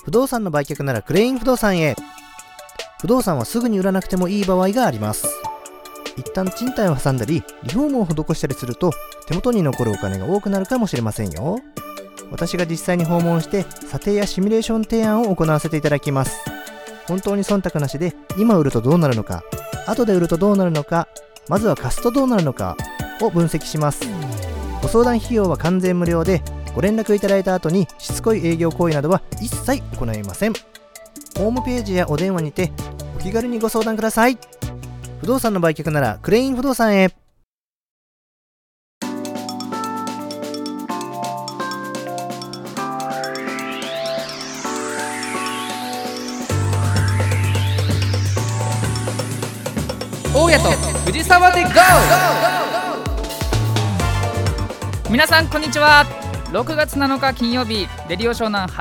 不動産の売却ならクレイン不動産へ。不動産はすぐに売らなくてもいい場合があります。一旦賃貸を挟んだりリフォームを施したりすると手元に残るお金が多くなるかもしれませんよ。私が実際に訪問して査定やシミュレーション提案を行わせていただきます。本当に忖度なしで今売るとどうなるのか、後で売るとどうなるのか、まずは貸すとどうなるのかを分析します。ご相談費用は完全無料で、ご連絡いただいた後にしつこい営業行為などは一切行いません。ホームページやお電話にてお気軽にご相談ください。不動産の売却ならクレイン不動産へ。 大家と藤沢で GO！ 皆さんこんにちは。6月7日金曜日、レディオ湘南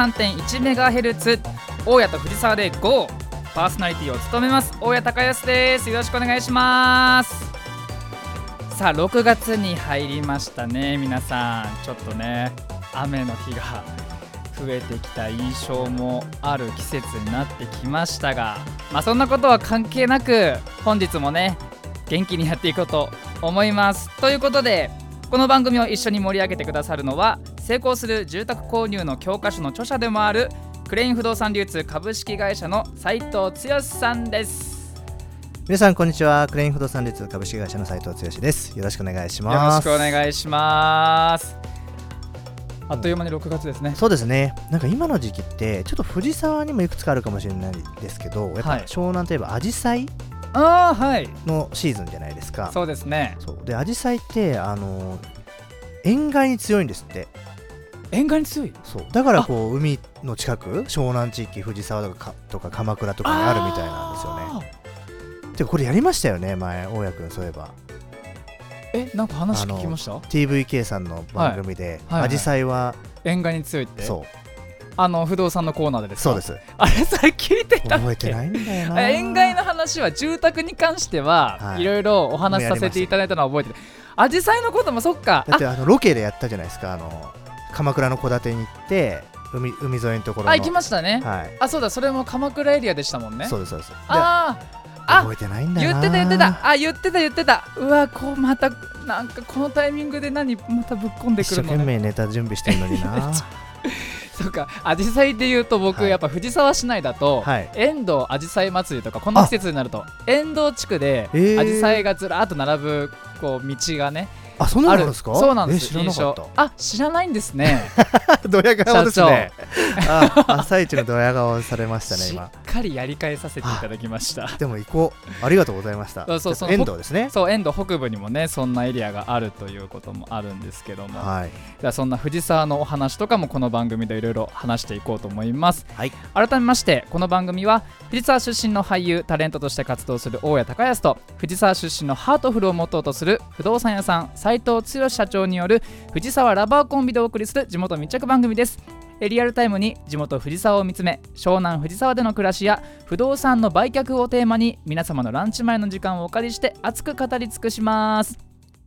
83.1MHz 大家と藤沢で GO！ パーソナリティを務めます大家隆康です。よろしくお願いします。さあ6月に入りましたね。皆さんちょっとね雨の日が増えてきた印象もある季節になってきましたが、そんなことは関係なく本日もね元気にやっていこうと思います。ということでこの番組を一緒に盛り上げてくださるのは、成功する住宅購入の教科書の著者でもあるクレイン不動産流通株式会社の斉藤剛さんです。 皆さんこんにちは。クレイン不動産流通株式会社の斉藤剛です。よろしくお願いします。 よろしくお願いします。あっという間に6月ですね。 そうですね。なんか今の時期ってちょっと藤沢にもいくつかあるかもしれないですけど、やっぱ湘南といえばアジサイのシーズンじゃないですか。 そうですね。 そうで、アジサイって塩害に強いんですって。 塩害に強い。 そうだからこう海の近く、湘南地域、藤沢とか鎌倉とかにあるみたいなんですよね。でこれやりましたよね前、大家くん。そういえばなんか話聞きました。 TVK さんの番組でアジサイは塩害に強いって。 そう不動産のコーナーでですか。 そうです。 あれそれ聞いてたっけ。 覚えてないんだよな。 塩害の話は住宅に関してはいろいろお話しさせていただいたのは覚えてる。アジサイのこともそっか。 だってロケでやったじゃないですか。鎌倉の戸建てに行って海沿いのところの。 行きましたね。そうだ、それも鎌倉エリアでしたもんね。 そうですそうです。覚えてないんだよな。 言ってた。うわ、こうまたなんかこのタイミングでまたぶっこんでくるのね。 一生懸命ネタ準備してるのにな。 そうか、アジサイでいうと僕、やっぱ藤沢市内だと、遠藤アジサイ祭りとか、この季節になると遠藤地区でアジサイがずらっと並ぶこう道がね。 そんなのあるんですか。 そうなんです。 知らなかった。 知らないんですね。 ドヤ顔ですね。朝一のドヤ顔されましたね今。 しっかりやり返させていただきました。 でも行こう。ありがとうございました。遠藤ですね。 そう、遠藤北部にもねそんなエリアがあるということもあるんですけども、ではそんな藤沢のお話とかもこの番組でいろいろ話していこうと思います。改めましてこの番組は藤沢出身の俳優タレントとして活動する大家隆康と、藤沢出身のハートフルをモットーとする不動産屋さん斉藤剛社長による藤沢ラバーコンビでお送りする地元密着番組です。リアルタイムに地元藤沢を見つめ、湘南藤沢での暮らしや不動産の売却をテーマに皆様のランチ前の時間をお借りして熱く語り尽くします。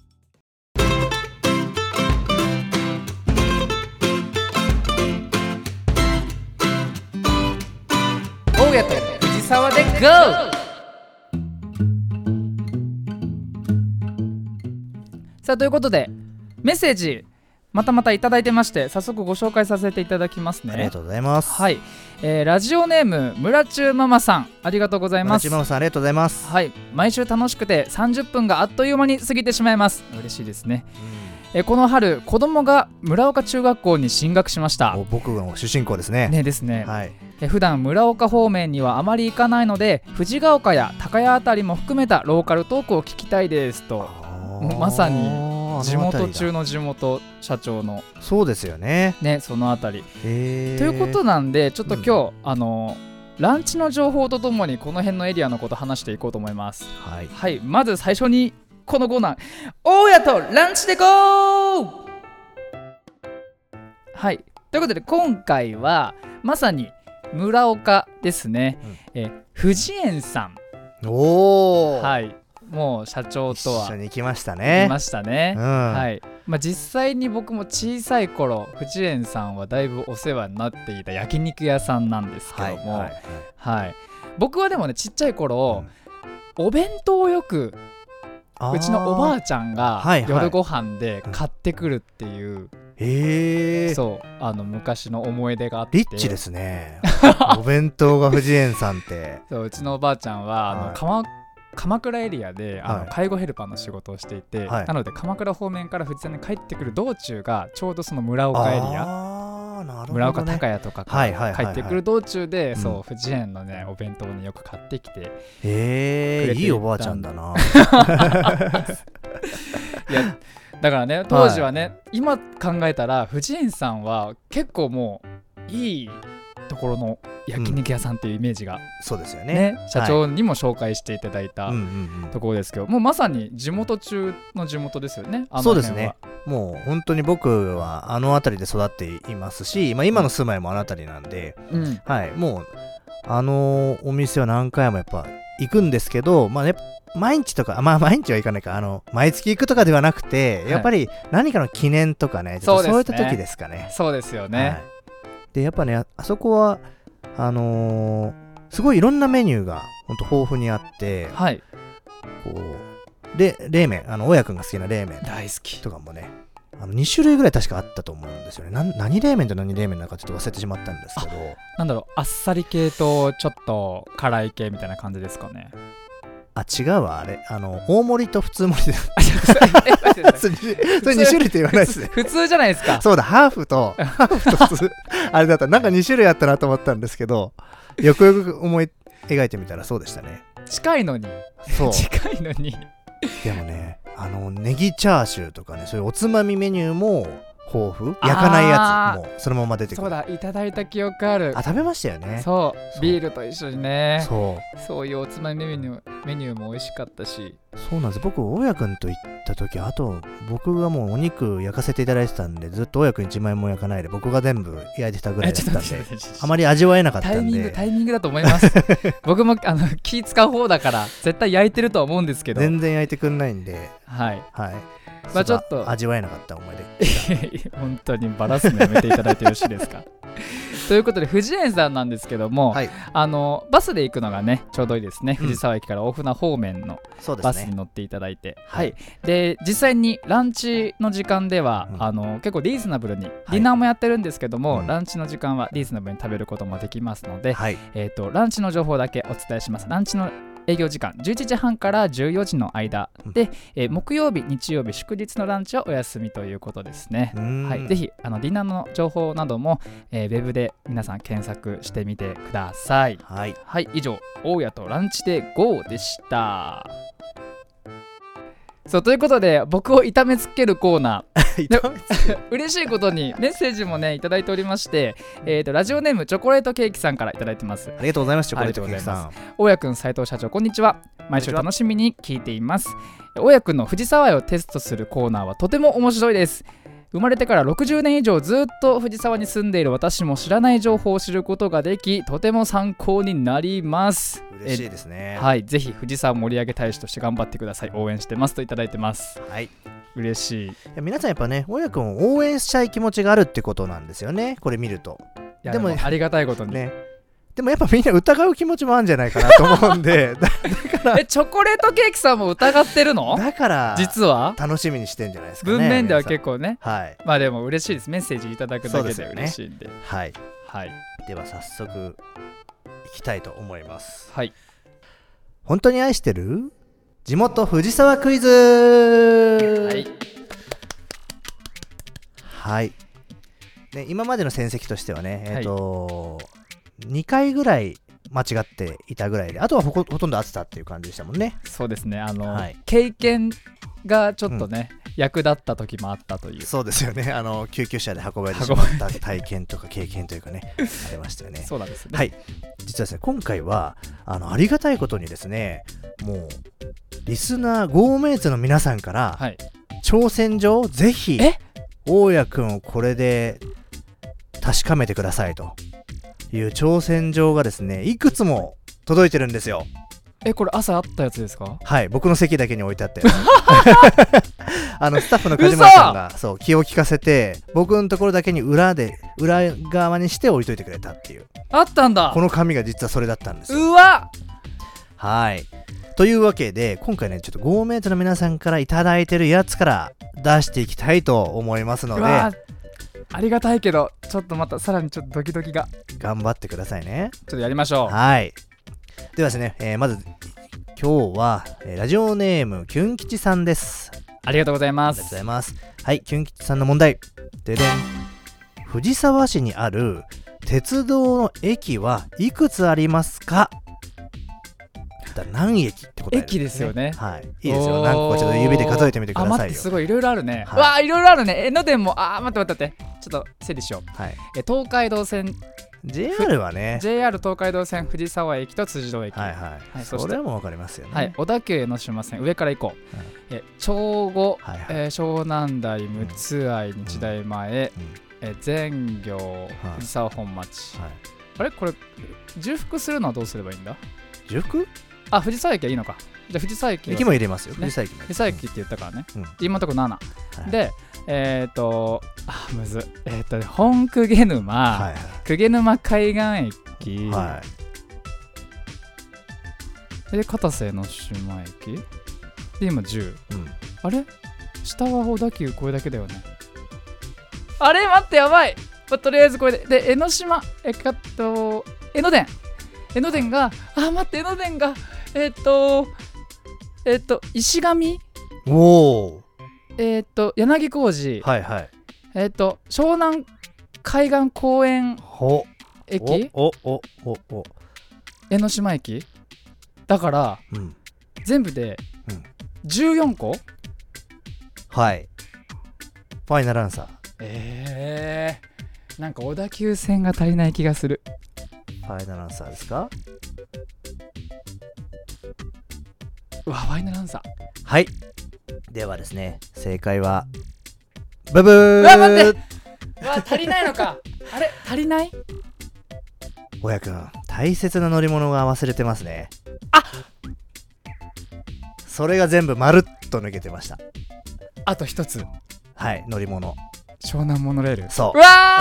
大家と藤沢で GO！ さあということでメッセージまたいただいてまして、早速ご紹介させていただきますね。 ありがとうございます。 ラジオネーム村中ママさん、ありがとうございます。 村中ママさん、ありがとうございます。 毎週楽しくて30分があっという間に過ぎてしまいます。嬉しいですね。この春子供が村岡中学校に進学しました。 僕の出身校ですね。 ですね。普段村岡方面にはあまり行かないので、藤ヶ丘や高谷あたりも含めたローカルトークを聞きたいですと。まさに地元中の地元社長の。 そうですよね。 そのあたりということなんで、ちょっと今日、ランチの情報とともにこの辺のエリアのこと話していこうと思います。まず最初にこのコーナー、大家とランチで GO！ ということで今回はまさに村岡ですね。藤園さん。 もう社長とは一緒に行きましたね。 実際に僕も小さい頃藤園さんはだいぶお世話になっていた焼肉屋さんなんですけども、僕はでもねちっちゃい頃、お弁当をよくうちのおばあちゃんが夜ご飯で買ってくるっていう、そう昔の思い出があって。 リッチですねお弁当が藤園さんってそう、うちのおばあちゃんは、鎌倉エリアで介護ヘルパーの仕事をしていて、なので鎌倉方面から藤沢に帰ってくる道中がちょうどその村岡エリア、村岡高谷とかから帰ってくる道中で、そう藤園のねお弁当をねよく買ってきてくれていいおばあちゃんだないやだからね当時はね、今考えたら藤園さんは結構もういいところの焼肉屋さんっていうイメージが、 そうですよね。 社長にも紹介していただいたところですけど、もうまさに地元中の地元ですよね。 そうですね。もう本当に僕はあの辺りで育っていますし、今の住まいもあの辺りなんで、もうお店は何回もやっぱ行くんですけど、毎日とか、毎日は行かないか、毎月行くとかではなくて、やっぱり何かの記念とかね、そういった時ですかね。 そうですよね。 でやっぱね、あそこはすごいいろんなメニューが本当豊富にあって、こうで冷麺、大家くんが好きな冷麺大好きとかもね、2種類ぐらい確かあったと思うんですよね。何冷麺と何冷麺なのかちょっと忘れてしまったんですけど、 なんだろう、あっさり系とちょっと辛い系みたいな感じですかね。 違うわ、あれ大盛りと普通盛りでそれ2種類って言わないですね普通じゃないですか。 そうだ、ハーフと普通あれだったらなんか2種類あったなと思ったんですけど、よくよく思い描いてみたらそうでしたね。 近いのにそう近いのにでもね、ネギチャーシューとかね、そういうおつまみメニューも豊富、焼かないやつもそのまま出てくる。 そうだ、いただいた記憶ある。 食べましたよね。 そうビールと一緒にね。 そういうおつまみメニューも美味しかったし。 そうなんです。僕大家くんと行った時、あと僕がもうお肉焼かせていただいてたんで、ずっと大家くん1枚も焼かないで僕が全部焼いてたぐらいだったんで、あまり味わえなかったんで。 タイミングだと思います僕も気使う方だから絶対焼いてるとは思うんですけど、 全然焼いてくんないんで、 ちょっと味わえなかった思い出本当にバラすのやめていただいてよろしいですかということで藤園さんなんですけども、バスで行くのがねちょうどいいですね。藤沢駅から大船方面のバスに乗っていただいて、で実際にランチの時間では、結構リーズナブルに、ディナーもやってるんですけども、ランチの時間はリーズナブルに食べることもできますので、ランチの情報だけお伝えします。ランチの営業時間11時半から14時の間で、木曜日、日曜日、祝日のランチはお休みということですね。ぜひディナーの情報なども、ウェブで皆さん検索してみてください。以上、大家とランチで GO でした。そうということで、僕を痛めつけるコーナー嬉しいことにメッセージもねいただいておりまして、ラジオネームチョコレートケーキさんからいただいてます。 ありがとうございます。チョコレートケーキさん。 大家くん、斉藤社長、こんにちは。毎週楽しみに聞いています。大家くんの藤沢愛をテストするコーナーはとても面白いです。生まれてから60年以上ずっと藤沢に住んでいる私も知らない情報を知ることができ、とても参考になります。 嬉しいですね。 ぜひ藤沢盛り上げ大使として頑張ってください。応援してますといただいてます。嬉しい。 皆さんやっぱね、大家くんを応援したい気持ちがあるってことなんですよね、これ見ると。 でもありがたいことにね。 でもやっぱみんな疑う気持ちもあるんじゃないかなと思うんでだからチョコレートケーキさんも疑ってるの？ だから実は楽しみにしてんじゃないですかね。 文面では結構ね。でも嬉しいです。メッセージいただくだけで嬉しいんで。 では早速いきたいと思います。 本当に愛してる地元藤沢クイズ。今までの戦績としてはね、2回ぐらい間違っていたぐらいで、あとはほとんど合ってたっていう感じでしたもんね。 そうですね。経験がちょっとね、役立った時もあったという。 そうですよね。救急車で運ばれてしまった体験とか経験というかねありましたよね。 そうなんですね。 実はですね、今回はありがたいことにですね、もうリスナー5名の皆さんから、挑戦状ぜひ大家くんをこれで確かめてくださいという挑戦状がですね、いくつも届いてるんですよ。 これ朝あったやつですか？ はい、僕の席だけに置いてあったやつスタッフの梶村さんがそう気を利かせて僕のところだけに裏側にして置いといてくれたっていう。 あったんだ。 この紙が実はそれだったんですよ。 うわ。 はい。というわけで今回ねちょっとゴーメイトの皆さんからいただいてるやつから出していきたいと思いますので、 ありがたいけどちょっとまたさらにちょっとドキドキが。 頑張ってくださいね。 ちょっとやりましょう。 はい。ではですね、まず今日は、ラジオネームキュン吉さんです。 ありがとうございまありがとうございます。はい、キュン吉さんの問題。ででん。藤沢市にある鉄道の駅はいくつありますか？何駅ってこと駅ですよね。 はい。いいですよ。何個かちょっと指で数えてみてくださいよ。 待って、すごいいろいろあるね。 はい、 わあ、いろいろあるね。江ノ電も、待って。ちょっと整理しよう。 はい。 東海道線。 JR はね。 JR 東海道線藤沢駅と辻堂駅。 はい。それもわかりますよね。 はい。小田急江ノ島線、上から行こう。長後、湘南台、陸奥愛、日大前、全行、藤沢本町。あれこれ、重複するのはどうすればいいんだ？ 重複？ 藤沢駅はいいのか。じゃあ藤沢駅も入れますよ。 藤沢駅って言ったからね。今のところ7。で、むず。本鵠沼、鵠沼海岸駅。で、片瀬の島駅。で、今10。あれ下は小田急これだけだよね。あれ待って、やばい。とりあえずこれで。で、江ノ島、江ノ電。江ノ電が、待って、江ノ電が、石神、 おー、 柳小路、湘南海岸公園駅、江ノ島駅だから、全部で14個。 はい。ファイナルアンサー。なんか小田急線が足りない気がする。 ファイナルアンサーですか？ ファイナルアンサー。はい。 ではですね、正解はブブー。 待って。足りないのか。あれ足りない？ 親くん、大切な乗り物が忘れてますね。それが全部まるっと抜けてました。 あと一つ。 はい、乗り物。 湘南モノレール。 そう。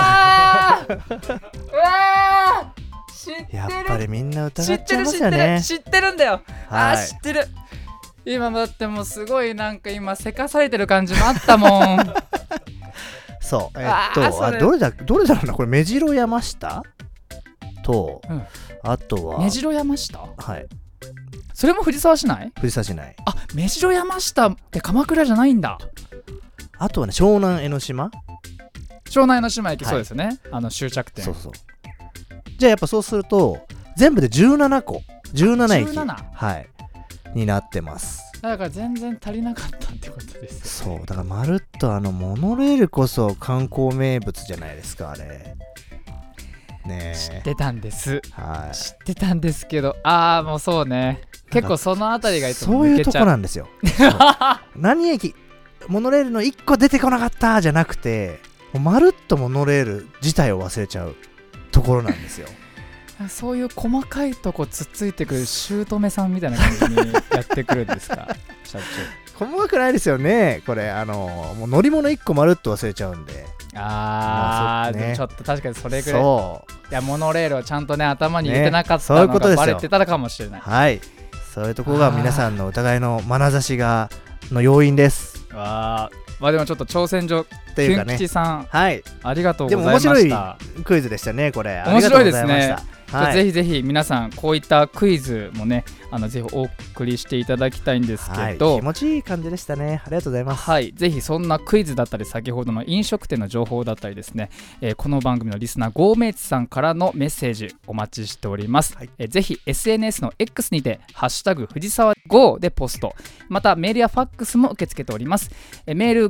やっぱりみんな疑っちゃいますよね。 知ってるんだよ。知ってる。今だってもうすごいなんか今せかされてる感じもあったもん。 そう。どれだろうな、これ目白山下と、あとは目白山下。 はい。 それも藤沢市内？ 藤沢市内。 目白山下って鎌倉じゃないんだ。 あとはね、湘南江ノ島。 湘南江ノ島駅、そうですね。終着点。 そう。じゃあやっぱそうすると全部で17個、17駅、はい、になってます。 だから全然足りなかったってことですよね。 そうだからまるっとモノレールこそ観光名物じゃないですか、あれね。 知ってたんです。 はい。 知ってたんですけど、もうそうね。結構そのあたりがいつも抜けちゃう。そういうとこなんですよ。何駅、モノレールの1個出てこなかったじゃなくて、もうまるっとモノレール自体を忘れちゃうところなんですよ。 そういう細かいとこつっついてくる姑さんみたいな感じにやってくるんですか？社長。細かくないですよねこれ。もう乗り物1個まるっと忘れちゃうんで。 でもちょっと確かにそれぐらい。いや、モノレールをちゃんとね頭に入れてなかったのがバレてたのかもしれない。 はい、そういうところが皆さんの疑いの眼差しの要因です。 でもちょっと挑戦状キュン吉さん、ありがとうございました。 でも面白いクイズでしたねこれ。 面白いですね。ぜひぜひ皆さんこういったクイズもねぜひお送りしていただきたいんですけど、 気持ちいい感じでしたね。ありがとうございます。 ぜひそんなクイズだったり先ほどの飲食店の情報だったりですね、この番組のリスナーゴーメイツさんからのメッセージお待ちしております。ぜひ SNS の X にてハッシュタグ藤沢 GO でポスト、またメールやファックスも受け付けております。メール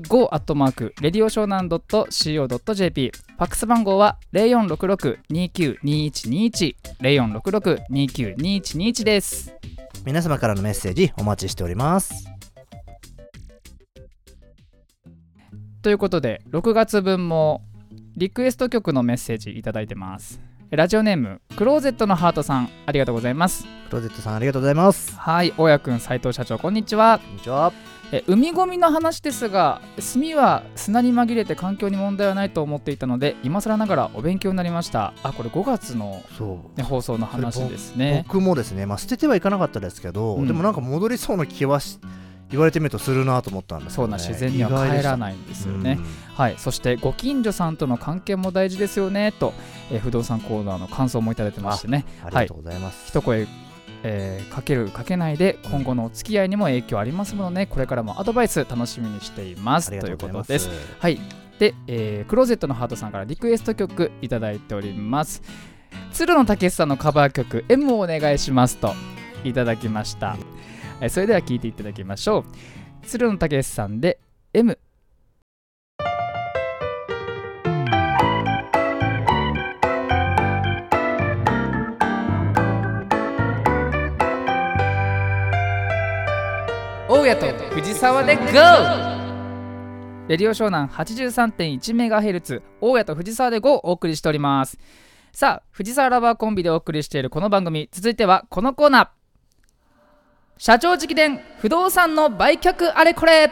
go@radioshonan.co.jp、 ファックス番号は 0466-292121 0466-292121 です。 皆様からのメッセージお待ちしております。 ということで6月分もリクエスト曲のメッセージいただいてます。 ラジオネームクローゼットのハートさん、ありがとうございます。 クローゼットさんありがとうございます。 はい、大家くん、斉藤社長、こんにちは。 こんにちは。 海ゴミの話ですが、炭は砂に紛れて環境に問題はないと思っていたので、今更ながらお勉強になりました。これ5月の、ね、放送の話ですね。 僕もですね、捨ててはいかなかったですけど、でもなんか戻りそうな気は言われてみるとするなと思ったんですよね。 そうな、自然には帰らないんですよね。はい、そしてご近所さんとの関係も大事ですよねと、不動産コーナーの感想もいただいてましてね。 ありがとうございます。 一声かけるかけないで今後のお付き合いにも影響ありますものね。これからもアドバイス楽しみにしていますということです。はい。で、クローゼットのハートさんからリクエスト曲いただいております。鶴野武さんのカバー曲 M をお願いしますといただきました。それでは聴いていただきましょう。鶴野武さんで M。大家と藤沢で GO！ レディオ湘南 83.1MHz 大家と藤沢で GO! お送りしております。さあ、藤沢ラバーコンビでお送りしているこの番組、続いてはこのコーナー、社長直伝不動産の売却あれこれ。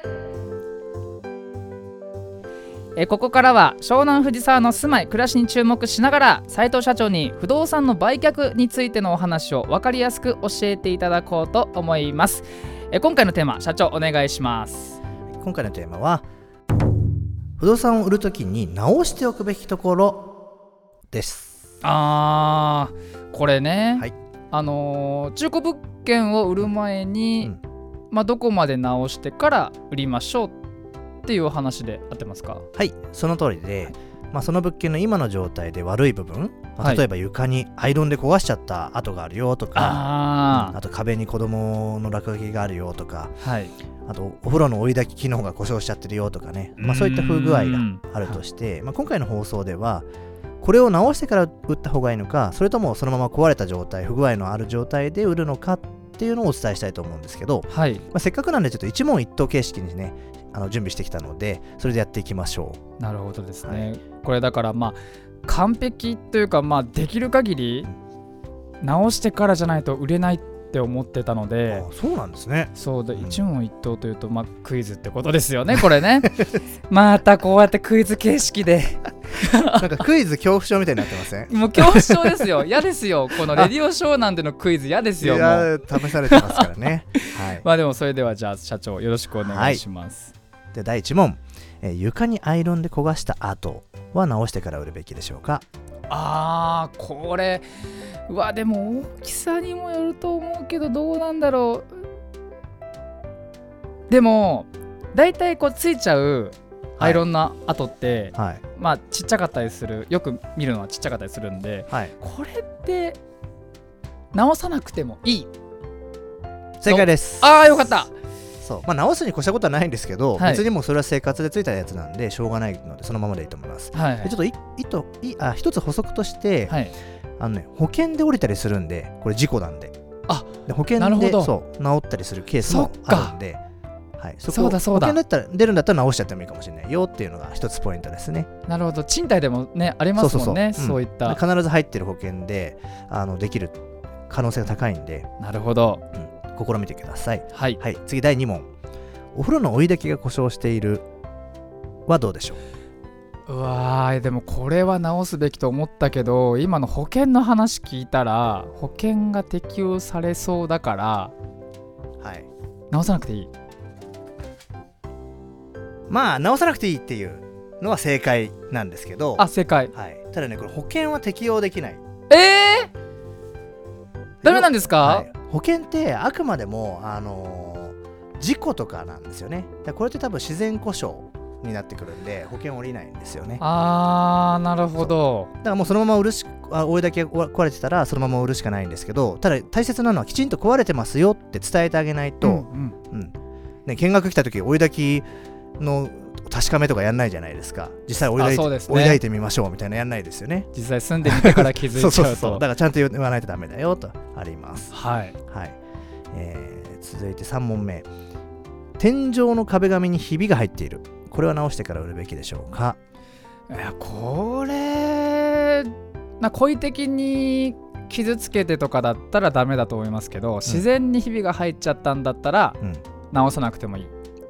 ここからは湘南藤沢の住まい暮らしに注目しながら、斉藤社長に不動産の売却についてのお話を分かりやすく教えていただこうと思います。今回のテーマ、社長お願いします。 今回のテーマは不動産を売るときに直しておくべきところです。 これね、 はい、 中古物件を売る前に、どこまで直してから売りましょうっていうお話で合ってますか？ はい、その通りで、その物件の今の状態で悪い部分、例えば床にアイロンで焦がしちゃった跡があるよとか、あと壁に子供の落書きがあるよとか、あとお風呂の追い焚き機能が故障しちゃってるよとかね、そういった不具合があるとして、今回の放送ではこれを直してから売った方がいいのか、それともそのまま壊れた状態、不具合のある状態で売るのかっていうのをお伝えしたいと思うんですけど、せっかくなんでちょっと一問一答形式にね準備してきたので、それでやっていきましょう。 なるほどですね。これだから完璧というか、できる限り直してからじゃないと売れないって思ってたので。 そうなんですね。 そうで、一問一答というと、クイズってことですよね、これね。またこうやってクイズ形式でなんかクイズ恐怖症みたいになってません？ もう恐怖症ですよ。嫌ですよ。このレディオ湘南でのクイズ嫌ですよ。 いや、試されてますからね。 でもそれではじゃあ社長よろしくお願いします。 で、第1問、床にアイロンで焦がした後は直してから売るべきでしょうか？ これでも大きさにもよると思うけど、どうなんだろう。でもだいたいついちゃうアイロンの跡って、ちっちゃかったりする、よく見るのはちっちゃかったりするんで、これって直さなくてもいい。 正解です。 よかった。 そう、直すに越したことはないんですけど、別にもうそれは生活でついたやつなんでしょうがないので、そのままでいいと思います。でちょっと一つ補足として、保険で降りたりするんで、これ事故なんで、保険で治ったりするケースもあるんで、そこ保険だったら出るんだったら直しちゃってもいいかもしれないよっていうのが一つポイントですね。 なるほど。賃貸でもねありますもんね。そういった必ず入ってる保険でできる可能性が高いんで。 なるほど。 試みてください。次第2問。お風呂の追い焚きが故障しているはどうでしょう？ でもこれは直すべきと思ったけど、今の保険の話聞いたら保険が適用されそうだから、直さなくていい。 直さなくていいっていうのは正解なんですけど、 正解。 ただね、これ保険は適用できない。 ダメなんですか？ 保険ってあくまでも事故とかなんですよね。これって多分自然故障になってくるんで保険降りないんですよね。 なるほど。 だからもうそのまま追い焚きが壊れてたらそのまま売るしかないんですけど、ただ大切なのはきちんと壊れてますよって伝えてあげないと、見学来た時追い焚きの確かめとかやんないじゃないですか。実際追い焚いてみましょうみたいなやんないですよね。 実際住んでみてから気づいちゃうと。 だからちゃんと言わないとダメだよとあります。続いて3問目。天井の壁紙にひびが入っている。これは直してから売るべきでしょうか？ これ故意的に傷つけてとかだったらダメだと思いますけど、自然にひびが入っちゃったんだったら、直さなくてもいい。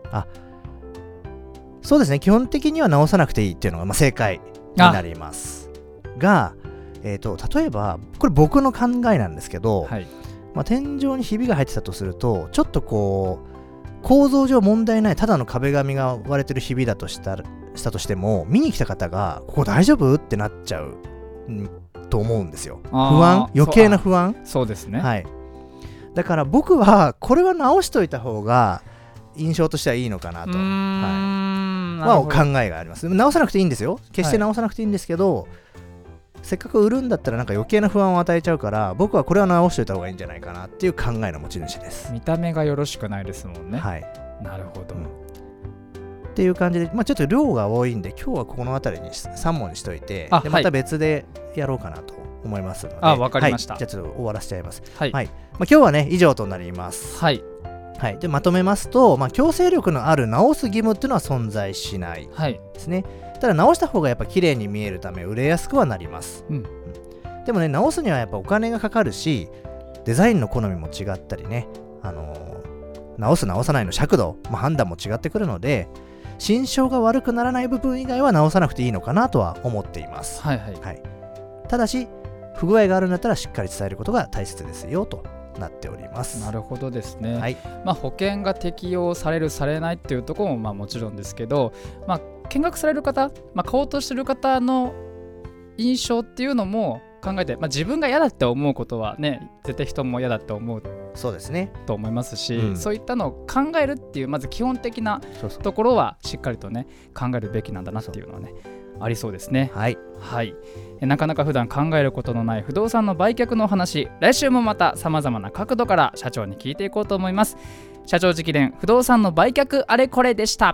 そうですね、基本的には直さなくていいっていうのが正解になりますが、例えばこれ僕の考えなんですけど、天井にひびが入ってたとすると、ちょっとこう構造上問題ないただの壁紙が割れてるひびだとしたとしても、見に来た方がここ大丈夫ってなっちゃうと思うんですよ。余計な不安。 そうですね、 だから僕はこれは直しといた方が印象としてはいいのかなとお考えがあります。直さなくていいんですよ、決して直さなくていいんですけど、せっかく売るんだったらなんか余計な不安を与えちゃうから、僕はこれは直しといた方がいいんじゃないかなっていう考えの持ち主です。 見た目がよろしくないですもんね。なるほど、 っていう感じで、ちょっと量が多いんで今日はここの辺りに3問にしといて、でまた別でやろうかなと思いますので。 わかりました、 じゃあちょっと終わらせちゃいます。今日はね以上となります。でまとめますと、強制力のある直す義務っていうのは存在しないですね。ただ直した方がやっぱ綺麗に見えるため売れやすくはなります。でもね、直すにはやっぱお金がかかるし、デザインの好みも違ったりね、直す直さないの尺度、判断も違ってくるので、心象が悪くならない部分以外は直さなくていいのかなとは思っています。ただし不具合があるんだったらしっかり伝えることが大切ですよとなっております。 なるほどですね。保険が適用されるされないっていうところももちろんですけど、見学される方、買おうとしてる方の印象っていうのも考えて、自分が嫌だって思うことはね、絶対人も嫌だって思うそうですねと思いますし、そういったのを考えるっていうまず基本的なところはしっかりとね考えるべきなんだなっていうのはねありそうですね。なかなか普段考えることのない不動産の売却の話、来週もまたさまざまな角度から社長に聞いていこうと思います。社長直伝不動産の売却あれこれでした。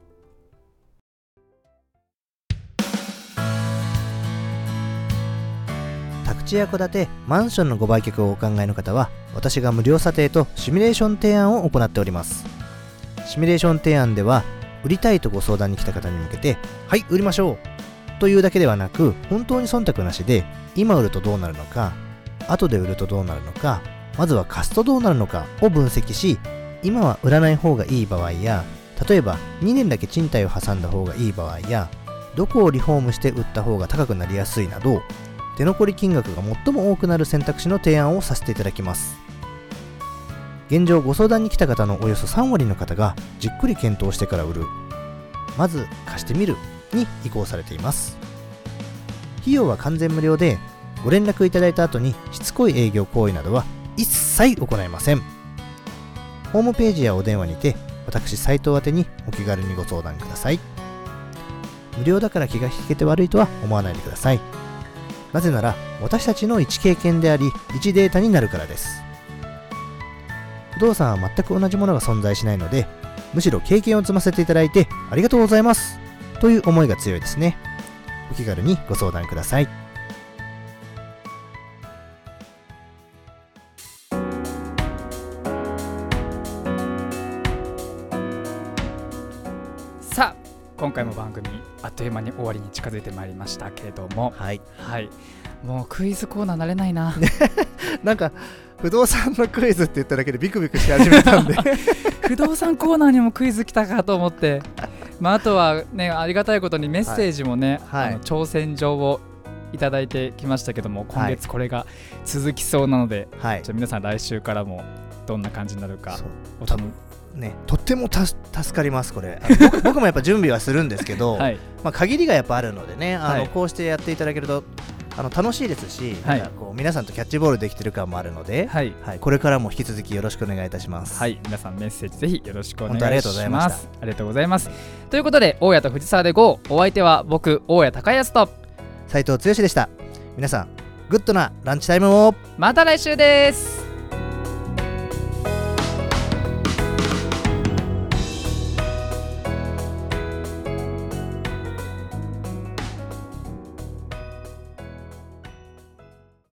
宅地や戸建て、マンションのご売却をお考えの方は、私が無料査定とシミュレーション提案を行っております。シミュレーション提案では、売りたいとご相談に来た方に向けて、はい売りましょうというだけではなく、本当に忖度なしで、今売るとどうなるのか、後で売るとどうなるのか、まずは貸すとどうなるのかを分析し、今は売らない方がいい場合や、例えば2年だけ賃貸を挟んだ方がいい場合や、どこをリフォームして売った方が高くなりやすいなど、手残り金額が最も多くなる選択肢の提案をさせていただきます。現状ご相談に来た方のおよそ3割の方がじっくり検討してから売る、まず貸してみるに移行されています。費用は完全無料で、ご連絡いただいた後にしつこい営業行為などは一切行いません。ホームページやお電話にて私斉藤宛にお気軽にご相談ください。無料だから気が引けて悪いとは思わないでください。なぜなら私たちの一経験であり一データになるからです。不動産は全く同じものが存在しないので、むしろ経験を積ませていただいてありがとうございますという思いが強いですね。お気軽にご相談ください。 さあ今回も番組あっという間に終わりに近づいてまいりましたけれども、もうクイズコーナー慣れないななんか不動産のクイズって言っただけでビクビクし始めたんで不動産コーナーにもクイズ来たかと思ってあとはね、ありがたいことにメッセージもね、挑戦状をいただいてきましたけども、今月これが続きそうなので、皆さん来週からもどんな感じになるかとっても助かりますこれ僕もやっぱ準備はするんですけど、限りがやっぱあるのでね、こうしてやっていただけると楽しいですし、こう皆さんとキャッチボールできてる感もあるので、これからも引き続きよろしくお願いいたします。 皆さんメッセージぜひよろしくお願いします。 本当ありがとうございました。 ありがとうございます。ということで大家と藤沢で GO、 お相手は僕大家高安と斉藤剛でした。皆さんグッドなランチタイムを。 また来週です。